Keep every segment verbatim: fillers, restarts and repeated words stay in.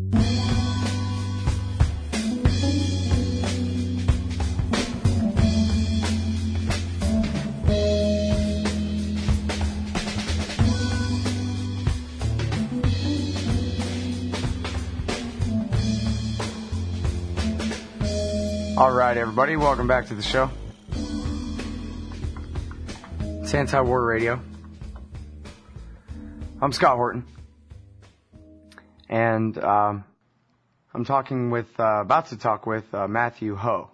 All right, everybody, welcome back to the show. It's Anti-War Radio. I'm Scott Horton, and um, I'm talking with, uh, about to talk with uh, Matthew Hoh,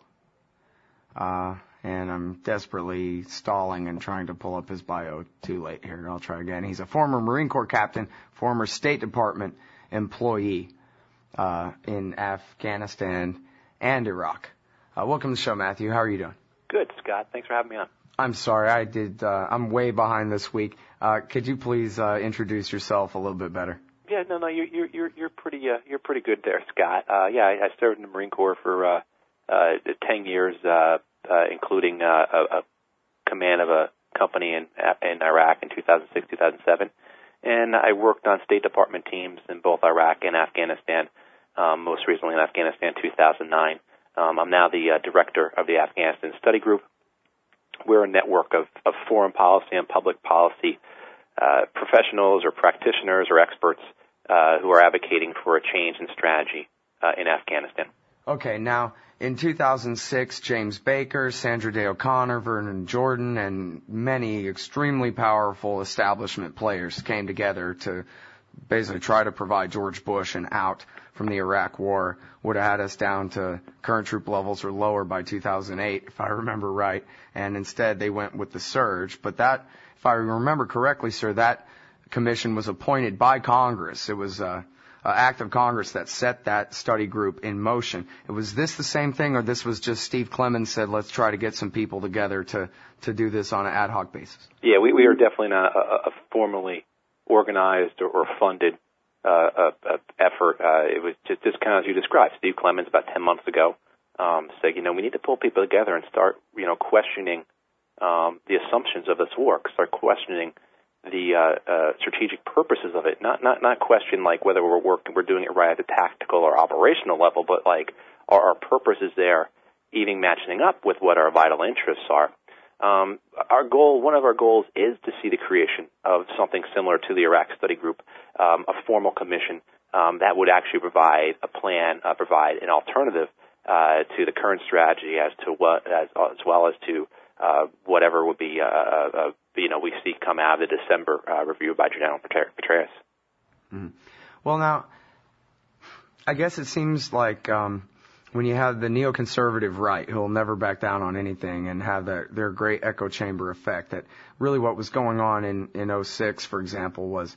uh, and I'm desperately stalling and trying to pull up his bio. Too late here. I'll try again. He's a former Marine Corps captain, former State Department employee uh, in Afghanistan and Iraq. Uh, welcome to the show, Matthew. How are you doing? Good, Scott. Thanks for having me on. I'm sorry, I did. Uh, I'm way behind this week. Uh, could you please uh, introduce yourself a little bit better? Yeah, no, no, you're you're you're you're pretty uh, you're pretty good there, Scott. Uh, yeah, I, I served in the Marine Corps for uh, uh, ten years, uh, uh, including uh, a, a command of a company in in Iraq in two thousand six, two thousand seven, and I worked on State Department teams in both Iraq and Afghanistan. Um, most recently in Afghanistan, two thousand nine. Um, I'm now the uh, director of the Afghanistan Study Group. We're a network of, of foreign policy and public policy uh, professionals or practitioners or experts uh, who are advocating for a change in strategy uh, in Afghanistan. Okay, now, in two thousand six, James Baker, Sandra Day O'Connor, Vernon Jordan, and many extremely powerful establishment players came together to basically try to provide George Bush an out from the Iraq War. Would have had us down to current troop levels or lower by two thousand eight, if I remember right. And instead they went with the surge. But that, if I remember correctly, sir, that commission was appointed by Congress. It was uh, an act of Congress that set that study group in motion. Was this the same thing, or this was just Steve Clemons said, let's try to get some people together to, to do this on an ad hoc basis? Yeah, we, we are definitely not a, a formally organized or, or funded Uh, uh, uh, effort. Uh, it was just, just kind of as you described. Steve Clemons about ten months ago um, said, you know, we need to pull people together and start, you know, questioning um, the assumptions of this war, start questioning the uh, uh, strategic purposes of it. Not not not question like whether we're working, we're doing it right at the tactical or operational level, but like are our purposes there even matching up with what our vital interests are? Um, our goal, one of our goals is to see the creation of something similar to the Iraq Study Group, um, a formal commission um, that would actually provide a plan, uh, provide an alternative uh, to the current strategy as to what, as, as well as to uh, whatever would be, uh, uh, you know, we see come out of the December uh, review by General Petraeus. Mm-hmm. Well, now, I guess it seems like um, when you have the neoconservative right, who will never back down on anything and have that, their great echo chamber effect, that really what was going on in, in oh six, for example, was,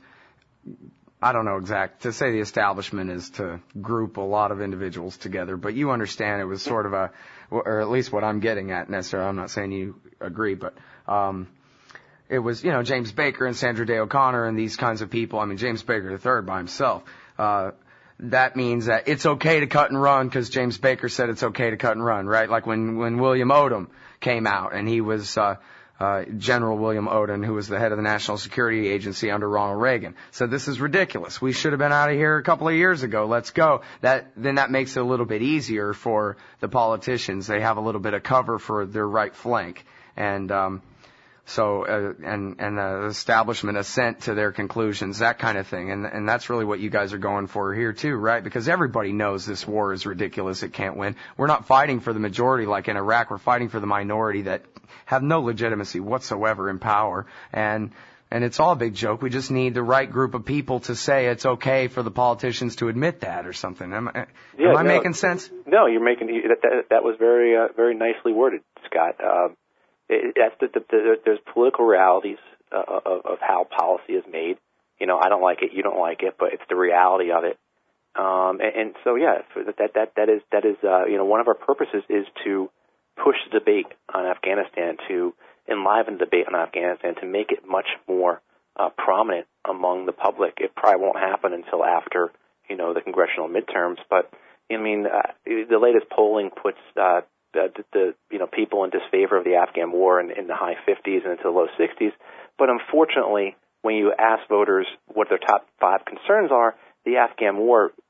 I don't know exact, to say the establishment is to group a lot of individuals together, but you understand it was sort of a, or at least what I'm getting at necessarily, I'm not saying you agree, but um, it was, you know, James Baker and Sandra Day O'Connor and these kinds of people. I mean, James Baker the third by himself. Uh, that means that it's okay to cut and run because James Baker said it's okay to cut and run, right? Like when, when William Odom came out and he was, uh, uh, General William Odom, who was the head of the National Security Agency under Ronald Reagan, said this is ridiculous. We should have been out of here a couple of years ago. Let's go. That, then that makes it a little bit easier for the politicians. They have a little bit of cover for their right flank. And, um, So, uh, and, and the establishment assent to their conclusions, that kind of thing. And, and that's really what you guys are going for here too, right? Because everybody knows this war is ridiculous. It can't win. We're not fighting for the majority like in Iraq. We're fighting for the minority that have no legitimacy whatsoever in power. And, and it's all a big joke. We just need the right group of people to say it's okay for the politicians to admit that or something. Am I, yeah, am I no, making sense? No, you're making, that, that, that was very, uh, very nicely worded, Scott. Um, It, that's the, the, the, there's political realities uh, of, of how policy is made. You know, I don't like it, you don't like it, but it's the reality of it. Um, and, and so, yeah, that that that is that is uh, you know, one of our purposes is to push the debate on Afghanistan, to enliven the debate on Afghanistan, to make it much more uh, prominent among the public. It probably won't happen until after, you know, the congressional midterms. But I mean, uh, the latest polling puts uh, The, the you know people in disfavor of the Afghan war in, in the high fifties and into the low sixties, but unfortunately, when you ask voters what their top five concerns are, the Afghan war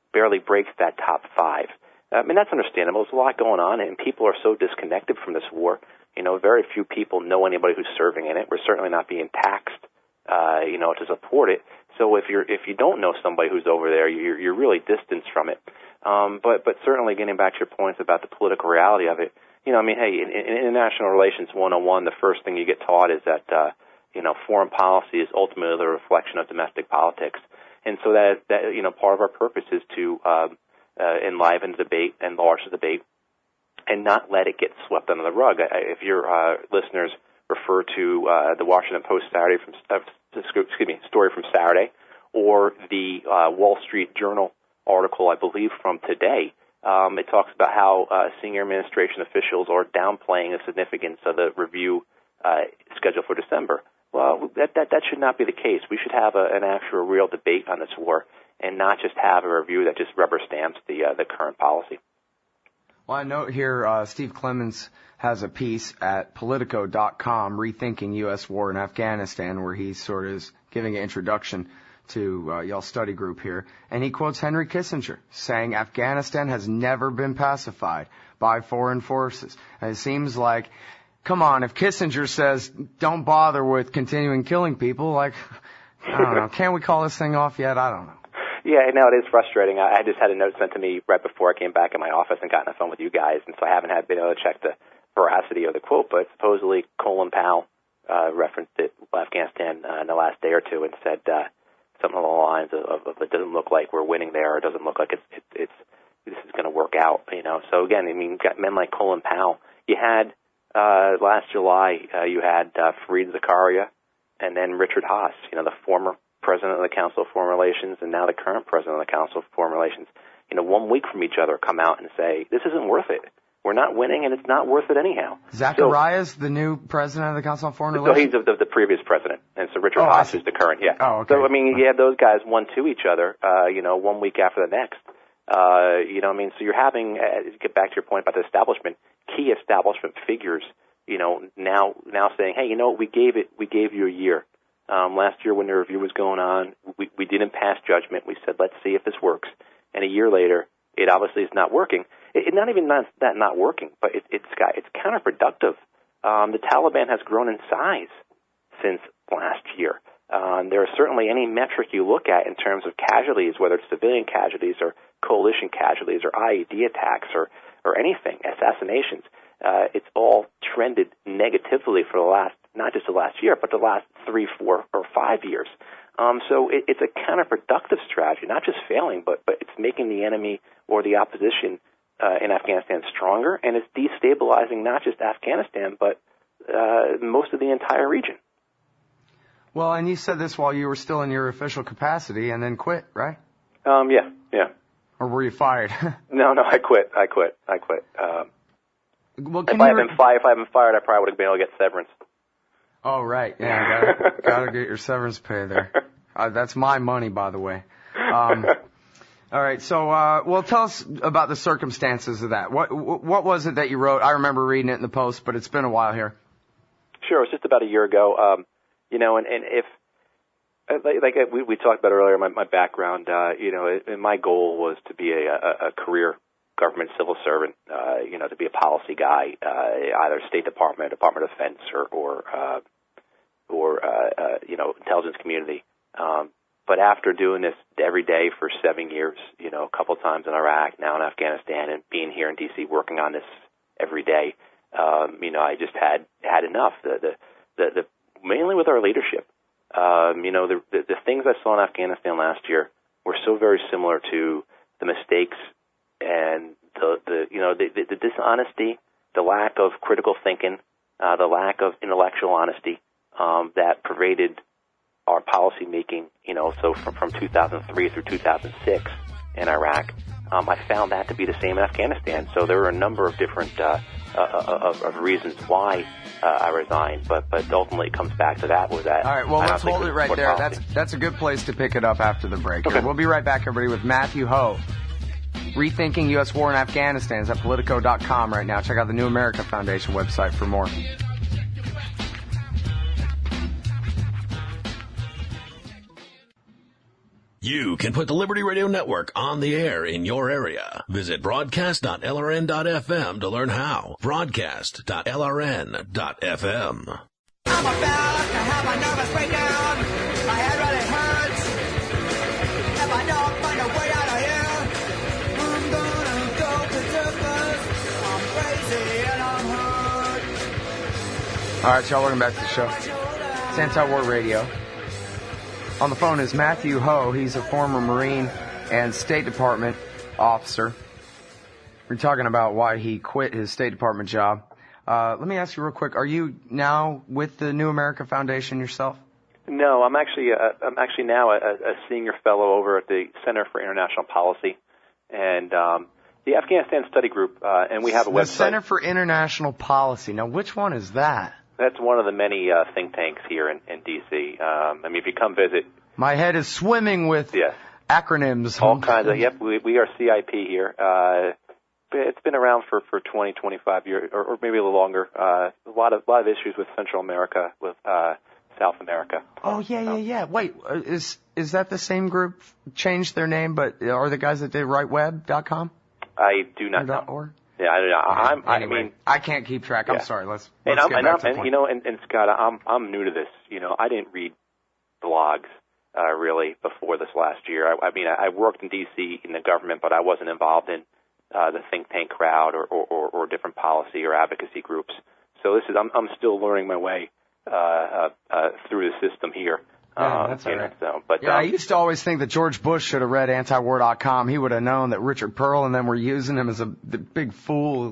barely breaks that top five. I mean, that's understandable. There's a lot going on, and people are so disconnected from this war. You know, very few people know anybody who's serving in it. We're certainly not being taxed, uh, you know, to support it. So if you're if you don't know somebody who's over there, you're you're really distanced from it. Um, but but certainly getting back to your points about the political reality of it, you know, I mean, hey, in, in international relations one oh one, the first thing you get taught is that uh, you know, foreign policy is ultimately the reflection of domestic politics, and so that that you know, part of our purpose is to uh, uh, enliven the debate, enlarge the debate, and not let it get swept under the rug. If your uh, listeners refer to uh, the Washington Post Saturday from uh, excuse me story from Saturday, or the uh, Wall Street Journal article, I believe, from today, um, it talks about how uh, senior administration officials are downplaying the significance of the review uh, scheduled for December. Well, that, that that should not be the case. We should have a, an actual real debate on this war, and not just have a review that just rubber stamps the uh, the current policy. Well, I note here uh, Steve Clemons has a piece at Politico dot com, Rethinking U S War in Afghanistan, where he sort of is giving an introduction to uh, y'all's study group here. And he quotes Henry Kissinger, saying Afghanistan has never been pacified by foreign forces. And it seems like, come on, if Kissinger says don't bother with continuing killing people, like, I don't know, can we call this thing off yet? I don't know. Yeah, no, it is frustrating. I just had a note sent to me right before I came baake in my office and got on the phone with you guys, and so I haven't had been able to check the veracity of the quote, but supposedly Colin Powell uh, referenced it, Afghanistan, uh, in the last day or two, and said uh, something along the lines of, of it doesn't look like we're winning there, or it doesn't look like it's, it, it's this is going to work out, you know. So again, I mean, you've got men like Colin Powell. You had uh, last July, uh, you had uh, Fareed Zakaria, and then Richard Haas, you know, the former president of the Council of Foreign Relations and now the current president of the Council of Foreign Relations, you know, one week from each other come out and say, this isn't worth it. We're not winning, and it's not worth it anyhow. Zacharias, so, the new president of the Council of Foreign Relations? So he's the, the, the previous president, and so Richard oh, Haas is the current, yeah. Oh, okay. So, I mean, you had those guys one to each other, uh, you know, one week after the next. Uh, you know, I mean, so you're having, uh, to get back to your point about the establishment, key establishment figures, you know, now now saying, hey, you know what, we gave it, we gave you a year. Um, last year when the review was going on, we, we didn't pass judgment. We said, let's see if this works. And a year later, it obviously is not working. It, it not even not, that not working, but it, it's got, it's counterproductive. Um, the Taliban has grown in size since last year. Um, there is certainly any metric you look at in terms of casualties, whether it's civilian casualties or coalition casualties or I E D attacks or, or anything, assassinations. Uh, it's all trended negatively for the last, not just the last year, but the last three, four, or five years. Um, so it, it's a counterproductive strategy, not just failing, but, but it's making the enemy or the opposition uh, in Afghanistan stronger, and it's destabilizing not just Afghanistan, but uh, most of the entire region. Well, and you said this while you were still in your official capacity and then quit, right? Um, yeah, yeah. Or were you fired? no, no, I quit. I quit. I quit. Um, well, if, I had been fi- if I had been fired, I probably would have been able to get severance. Oh, right. Yeah, gotta, gotta get your severance pay there. Uh, that's my money, by the way. Um, all right. So, uh, well, tell us about the circumstances of that. What, what was it that you wrote? I remember reading it in the Post, but it's been a while here. Sure. It was just about a year ago. Um, you know, and, and if, like, like we, we talked about earlier, my, my background, uh, you know, it, my goal was to be a, a, a career government civil servant, uh, you know, to be a policy guy, uh, either State Department, Department of Defense, or, or, uh, or, uh, uh, you know, intelligence community. Um, but after doing this every day for seven years, you know, a couple of times in Iraq, now in Afghanistan, and being here in D C working on this every day, um, you know, I just had, had enough. The, the, the, the, mainly with our leadership. Um, you know, the, the, the things I saw in Afghanistan last year were so very similar to the mistakes and the, the you know, the, the, the dishonesty, the lack of critical thinking, uh, the lack of intellectual honesty um, that pervaded our policy making, you know, so from, from two thousand three through two thousand six in Iraq. Um, I found that to be the same in Afghanistan. So there were a number of different uh, uh, of, of reasons why uh, I resigned, but but ultimately it comes back to that. Was that? All right. Well, let's hold it right there. Policy. That's that's a good place to pick it up after the break. Okay. We'll be right back, everybody, with Matthew Hoh. Rethinking U S War in Afghanistan is at Politico dot com right now. Check out the New America Foundation website for more. You can put the Liberty Radio Network on the air in your area. Visit broadcast dot L R N dot F M to learn how. broadcast dot L R N dot F M. I'm about to have a nervous breakdown. My head really hurts. If I don't find a way out of here, I'm gonna go berserkers. I'm crazy and I'm hurt. All right, y'all, welcome back to the show. It's Anti-War Radio. On the phone is Matthew Hoh. He's a former Marine and State Department officer. We're talking about why he quit his State Department job. Uh, let me ask you real quick: are you now with the New America Foundation yourself? No, I'm actually uh, I'm actually now a, a senior fellow over at the Center for International Policy and um, the Afghanistan Study Group, uh, and we have a the website. Center for International Policy. Now, which one is that? That's one of the many uh, think tanks here in, in D C. Um, I mean, if you come visit, my head is swimming with yeah. acronyms. All kinds of. Yep, we, we are C I P here. Uh, it's been around for, for twenty, twenty-five years, or, or maybe a little longer. Uh, a lot of lot of issues with Central America, with uh, South America. Oh yeah, yeah, yeah. Wait, is is that the same group? Changed their name, but are the guys that did right web dot com? I do not know. .org? Yeah, I don't know. I'm, anyway, I mean, I can't keep track. I'm yeah. sorry. Let's, and let's I'm, get and back I'm, to the and, point. you know, and, and Scott, I'm I'm new to this. You know, I didn't read blogs uh, really before this last year. I, I mean, I, I worked in D C in the government, but I wasn't involved in uh, the think tank crowd or, or, or, or different policy or advocacy groups. So this is I'm I'm still learning my way uh, uh, uh, through the system here. Yeah, um, that's all right. Know, so, but, yeah, um, I used to always think that George Bush should have read anti war dot com. He would have known that Richard Pearl and them were using him as a the big fool.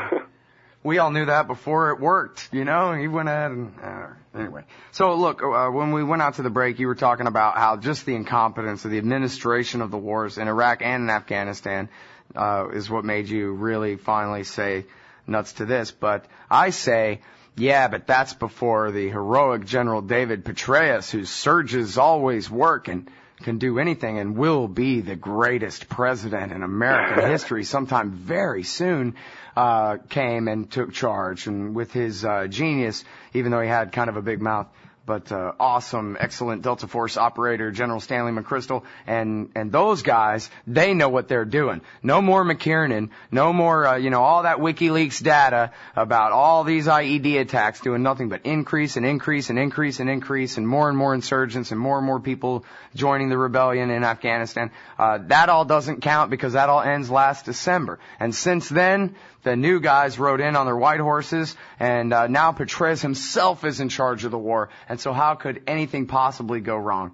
We all knew that before it worked, you know. He went ahead and uh, anyway. So look, uh, when we went out to the break, you were talking about how just the incompetence of the administration of the wars in Iraq and in Afghanistan uh, is what made you really finally say nuts to this. But I say, yeah, but that's before the heroic General David Petraeus, whose surges always work and can do anything and will be the greatest president in American history sometime very soon, uh, came and took charge. And with his uh, genius, even though he had kind of a big mouth, but uh, awesome, excellent Delta Force operator, General Stanley McChrystal, and and those guys, they know what they're doing. No more McKiernan, no more, uh, you know, all that WikiLeaks data about all these I E D attacks doing nothing but increase and increase and increase and increase and more and more insurgents and more and more people joining the rebellion in Afghanistan. Uh, that all doesn't count because that all ends last December. And since then, the new guys rode in on their white horses, and uh, now Petraeus himself is in charge of the war. And so how could anything possibly go wrong?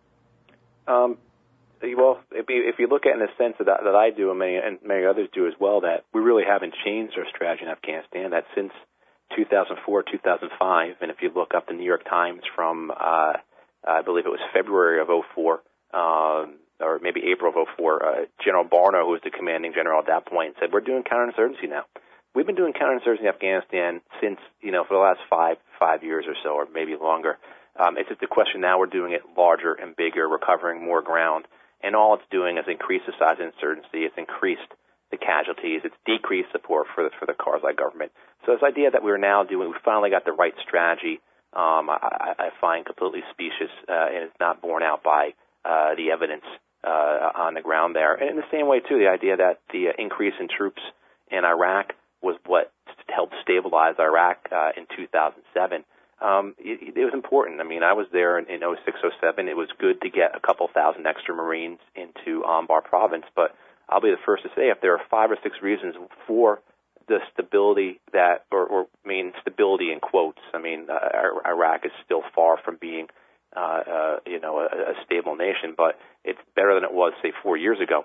Um, well, if you, if you look at it in the sense that, that I do and many, and many others do as well, that we really haven't changed our strategy in Afghanistan. That since two thousand four, two thousand five, and if you look up the New York Times from, uh, I believe it was February of oh four, um, or maybe April of oh four, uh, General Barno, who was the commanding general at that point, said, we're doing counterinsurgency now. We've been doing counterinsurgency in Afghanistan since, you know, for the last five five years or so, or maybe longer. Um, it's just a question now we're doing it larger and bigger, recovering more ground, and all it's doing is increase the size of insurgency. It's increased the casualties. It's decreased support for the, for the Karzai government. So this idea that we're now doing, we finally got the right strategy, um, I, I find completely specious, uh, and it's not borne out by uh, the evidence uh, on the ground there. And in the same way, too, the idea that the uh, increase in troops in Iraq was what helped stabilize Iraq uh, in two thousand seven. Um, it, it was important. I mean, I was there in, in oh six, oh seven. It was good to get a couple thousand extra Marines into Anbar province. But I'll be the first to say, if there are five or six reasons for the stability that, or, or I mean, stability in quotes. I mean, uh, Iraq is still far from being, uh, uh, you know, a, a stable nation, but it's better than it was, say, four years ago.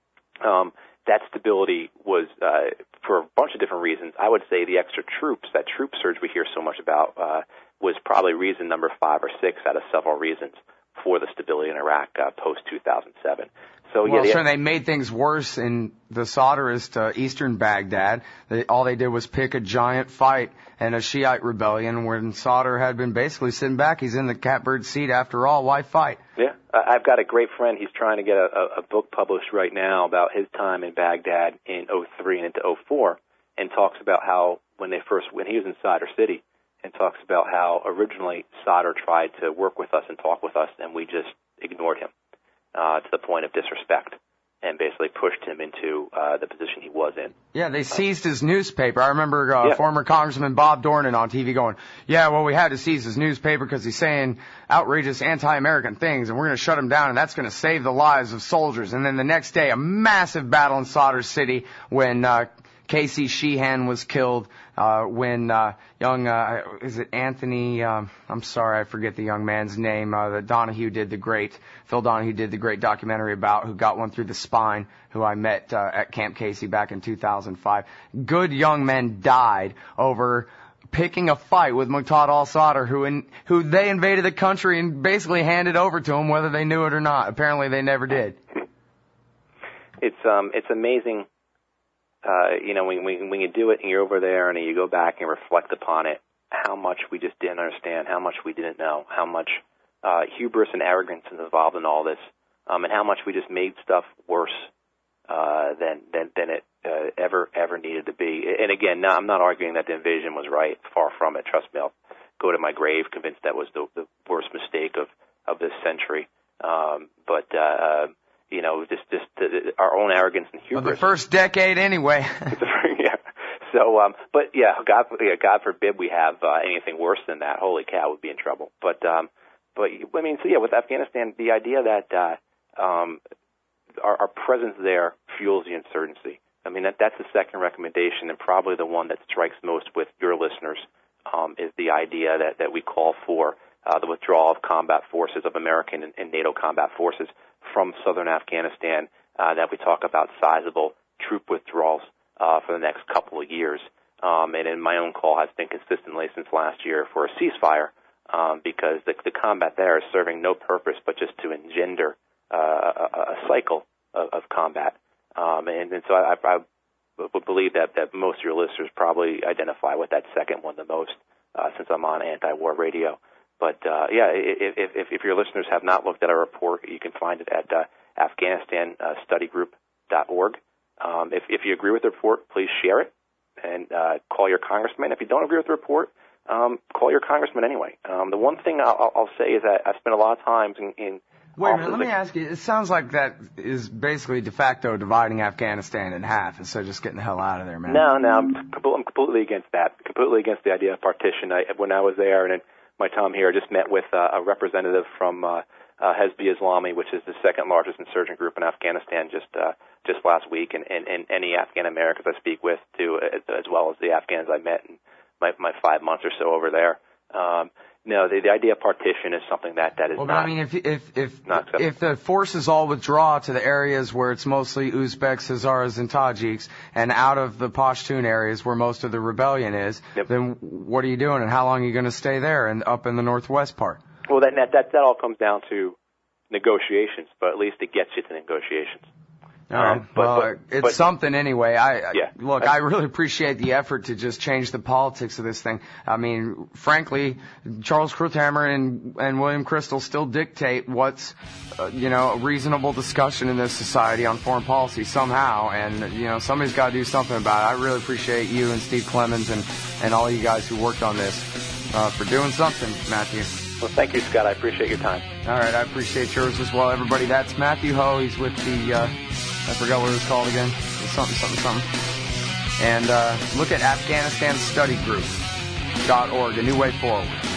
Um, that stability was, uh, for a bunch of different reasons. I would say the extra troops, that troop surge we hear so much about, uh, was probably reason number five or six out of several reasons for the stability in Iraq uh, post two thousand seven. So, well, yeah, sure, they made things worse in the Sadrist uh, eastern Baghdad. They, all they did was pick a giant fight and a Shiite rebellion when Sadr had been basically sitting back. He's in the catbird seat after all. Why fight? Yeah, I've got a great friend. He's trying to get a, a book published right now about his time in Baghdad in oh three and into oh four, and talks about how when they first, when he was in Sadr City, and talks about how originally Sadr tried to work with us and talk with us, and we just ignored him. uh, to the point of disrespect, and basically pushed him into uh, the position he was in. Yeah, they seized his newspaper. I remember uh, Yeah. former Congressman Bob Dornan on T V going, yeah, well, we had to seize his newspaper because he's saying outrageous anti-American things, and we're going to shut him down, and that's going to save the lives of soldiers. And then the next day, a massive battle in Sauter City when uh, Casey Sheehan was killed, uh, when uh, young, uh, is it Anthony, um, I'm sorry, I forget the young man's name, uh, that Donahue did the great, Phil Donahue did the great documentary about, who got one through the spine, who I met uh, at Camp Casey back in two thousand five. Good young men died over picking a fight with Muqtada al-Sadr, who in, who they invaded the country and basically handed over to him whether they knew it or not. Apparently they never did. It's um it's amazing. Uh, you know, when, when, when you do it and you're over there and you go back and reflect upon it, how much we just didn't understand, how much we didn't know, how much uh, hubris and arrogance is involved in all this, um, and how much we just made stuff worse uh, than, than, than it uh, ever, ever needed to be. And again, no, I'm not arguing that the invasion was right. Far from it. Trust me, I'll go to my grave convinced that was the, the worst mistake of, of this century. Um, but, uh, you know, just just uh, our own arrogance and hubris. Well, the first decade, anyway. yeah. So, um, but yeah, God, yeah, God forbid we have uh, anything worse than that. Holy cow, we'd be in trouble. But, um, but I mean, so yeah, with Afghanistan, the idea that uh, um, our, our presence there fuels the insurgency. I mean, that that's the second recommendation, and probably the one that strikes most with your listeners, um, is the idea that that we call for uh, the withdrawal of combat forces of American and, and NATO combat forces from southern Afghanistan, uh, that we talk about sizable troop withdrawals uh, for the next couple of years. Um, and in my own call has been consistently since last year for a ceasefire, um, because the, the combat there is serving no purpose but just to engender uh, a, a cycle of, of combat. Um, and, and so I, I would believe that, that most of your listeners probably identify with that second one the most, uh, since I'm on anti-war radio. But, uh, yeah, if, if, if your listeners have not looked at our report, you can find it at uh, Afghanistan Study Group dot org. Um, if, if you agree with the report, please share it and uh, call your congressman. If you don't agree with the report, um, call your congressman anyway. Um, the one thing I'll, I'll say is that I spent a lot of times in, in Wait a minute, let me ask you, it sounds like that is basically de facto dividing Afghanistan in half instead of just getting the hell out of there, man. No, no, I'm, I'm completely against that, completely against the idea of partition. I, when I was there and in my time here, I just met with uh, a representative from uh, uh, Hezbollah Islami, which is the second largest insurgent group in Afghanistan, just uh, just last week, and, and, and any Afghan Americans I speak with, too, as, as well as the Afghans I met in my, my five months or so over there. Um, No, the, the idea of partition is something that, that is well, not. Well, I mean, if if if not if the forces all withdraw to the areas where it's mostly Uzbeks, Hazaras, and Tajiks, and out of the Pashtun areas where most of the rebellion is, yep. then what are you doing, and how long are you going to stay there and up in the northwest part? Well, that that that, that all comes down to negotiations, but at least it gets you to negotiations. All right. Um, but, well, but, it's but, something anyway. I, yeah. Look, I really appreciate the effort to just change the politics of this thing. I mean, frankly, Charles Kruthammer and, and William Kristol still dictate what's, uh, you know, a reasonable discussion in this society on foreign policy somehow. And, you know, somebody's got to do something about it. I really appreciate you and Steve Clemens and, and all you guys who worked on this uh, for doing something, Matthew. Well, thank you, Scott. I appreciate your time. All right. I appreciate yours as well, everybody. That's Matthew Ho. He's with the... Uh, I forgot what it was called again. It was something, something, something. And uh, look at Afghanistan Study Group dot org, A New Way Forward.